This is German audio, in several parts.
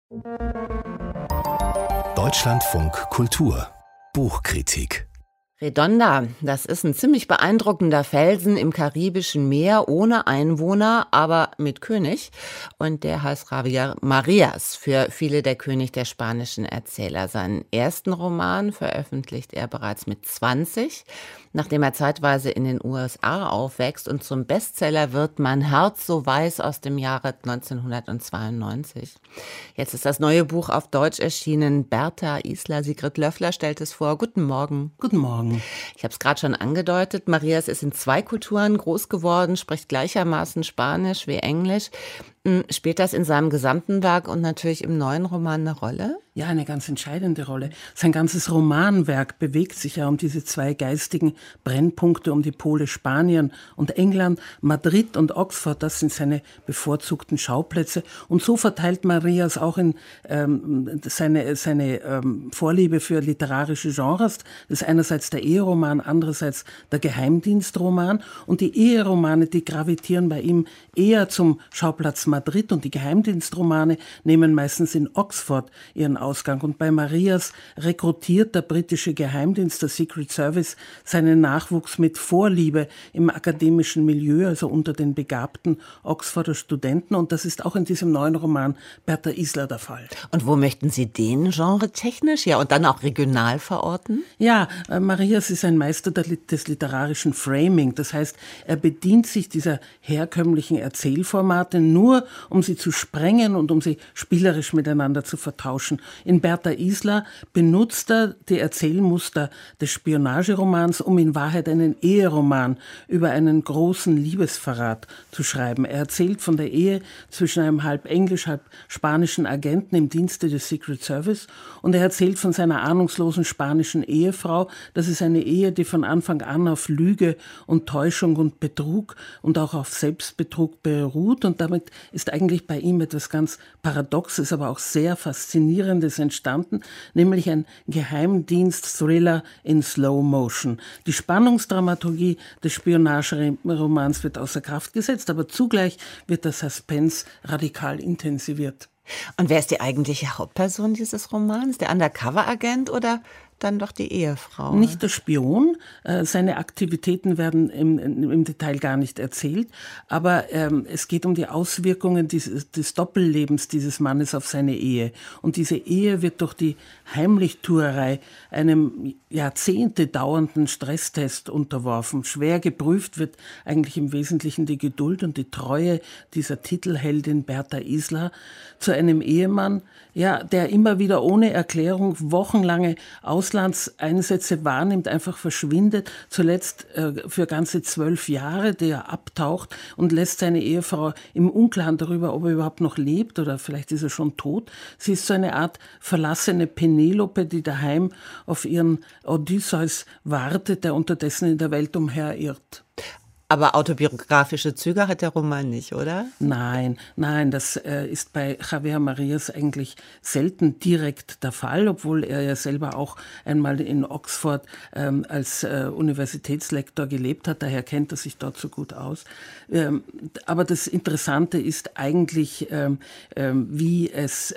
Deutschlandfunk Kultur Buchkritik. Redonda, das ist ein ziemlich beeindruckender Felsen im Karibischen Meer, ohne Einwohner, aber mit König. Und der heißt Javier Marías, für viele der König der spanischen Erzähler. Seinen ersten Roman veröffentlicht er bereits mit 20, nachdem er zeitweise in den USA aufwächst und zum Bestseller wird Mein Herz so weiß aus dem Jahre 1992. Jetzt ist das neue Buch auf Deutsch erschienen. Berta Isla, Sigrid Löffler stellt es vor. Guten Morgen. Guten Morgen. Ich habe es gerade schon angedeutet. Marías ist in 2 Kulturen groß geworden, spricht gleichermaßen Spanisch wie Englisch. Spielt das in seinem gesamten Werk und natürlich im neuen Roman eine Rolle? Ja, eine ganz entscheidende Rolle. Sein ganzes Romanwerk bewegt sich ja um diese 2 geistigen Brennpunkte, um die Pole Spanien und England. Madrid und Oxford, das sind seine bevorzugten Schauplätze. Und so verteilt Marías auch in seine Vorliebe für literarische Genres. Das ist einerseits der Eheroman, andererseits der Geheimdienstroman. Und die Eheromane, die gravitieren bei ihm eher zum Schauplatz Madrid, und die Geheimdienstromane nehmen meistens in Oxford ihren Ausgang. Und bei Marías rekrutiert der britische Geheimdienst, der Secret Service, seinen Nachwuchs mit Vorliebe im akademischen Milieu, also unter den begabten Oxforder Studenten. Und das ist auch in diesem neuen Roman Berta Isla der Fall. Und wo möchten Sie den genre-technisch, ja, und dann auch regional verorten? Ja, Marías ist ein Meister des literarischen Framing. Das heißt, er bedient sich dieser herkömmlichen Erzählformate nur, um sie zu sprengen und um sie spielerisch miteinander zu vertauschen. In Berta Isla benutzt er die Erzählmuster des Spionageromans, um in Wahrheit einen Eheroman über einen großen Liebesverrat zu schreiben. Er erzählt von der Ehe zwischen einem halb englisch, halb spanischen Agenten im Dienste des Secret Service, und er erzählt von seiner ahnungslosen spanischen Ehefrau. Das ist eine Ehe, die von Anfang an auf Lüge und Täuschung und Betrug und auch auf Selbstbetrug beruht, und damit ist eigentlich bei ihm etwas ganz Paradoxes, aber auch sehr Faszinierendes entstanden, nämlich ein Geheimdienst-Thriller in Slow Motion. Die Spannungsdramaturgie des Spionageromans wird außer Kraft gesetzt, aber zugleich wird der Suspense radikal intensiviert. Und wer ist die eigentliche Hauptperson dieses Romans? Der Undercover-Agent oder dann doch die Ehefrau? Nicht der Spion, seine Aktivitäten werden im Detail gar nicht erzählt, aber es geht um die Auswirkungen des Doppellebens dieses Mannes auf seine Ehe. Und diese Ehe wird durch die Heimlichtuerei einem Jahrzehnte dauernden Stresstest unterworfen. Schwer geprüft wird eigentlich im Wesentlichen die Geduld und die Treue dieser Titelheldin Berta Isla zu einem Ehemann, ja, der immer wieder ohne Erklärung wochenlange Auslandseinsätze wahrnimmt, einfach verschwindet, zuletzt für ganze 12 Jahre, der abtaucht und lässt seine Ehefrau im Unklaren darüber, ob er überhaupt noch lebt oder vielleicht ist er schon tot. Sie ist so eine Art verlassene Penelope, die daheim auf ihren Odysseus wartet, der unterdessen in der Welt umherirrt. Aber autobiografische Züge hat der Roman nicht, oder? Nein, das ist bei Javier Marías eigentlich selten direkt der Fall, obwohl er ja selber auch einmal in Oxford als Universitätslektor gelebt hat, daher kennt er sich dort so gut aus. Aber das Interessante ist eigentlich, wie es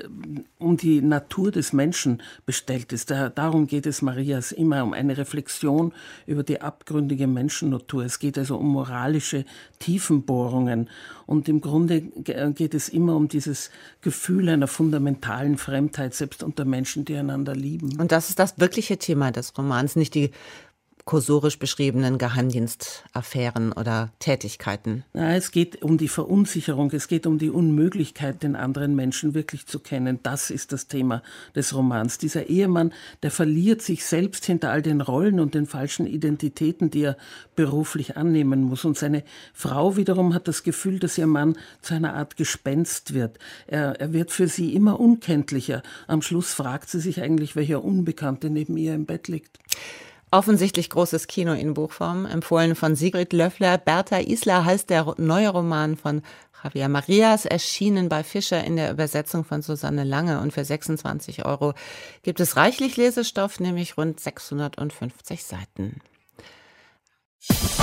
um die Natur des Menschen bestellt ist. Darum geht es Marías immer, um eine Reflexion über die abgründige Menschennatur. Es geht also um moralische Tiefenbohrungen. Und im Grunde geht es immer um dieses Gefühl einer fundamentalen Fremdheit, selbst unter Menschen, die einander lieben. Und das ist das wirkliche Thema des Romans, nicht die kursorisch beschriebenen Geheimdienstaffären oder Tätigkeiten? Na, es geht um die Verunsicherung, es geht um die Unmöglichkeit, den anderen Menschen wirklich zu kennen. Das ist das Thema des Romans. Dieser Ehemann, der verliert sich selbst hinter all den Rollen und den falschen Identitäten, die er beruflich annehmen muss. Und seine Frau wiederum hat das Gefühl, dass ihr Mann zu einer Art Gespenst wird. Er wird für sie immer unkenntlicher. Am Schluss fragt sie sich eigentlich, welcher Unbekannte neben ihr im Bett liegt. Offensichtlich großes Kino in Buchform, empfohlen von Sigrid Löffler. Berta Isla heißt der neue Roman von Javier Marías, erschienen bei Fischer in der Übersetzung von Susanne Lange. Und für 26 € gibt es reichlich Lesestoff, nämlich rund 650 Seiten.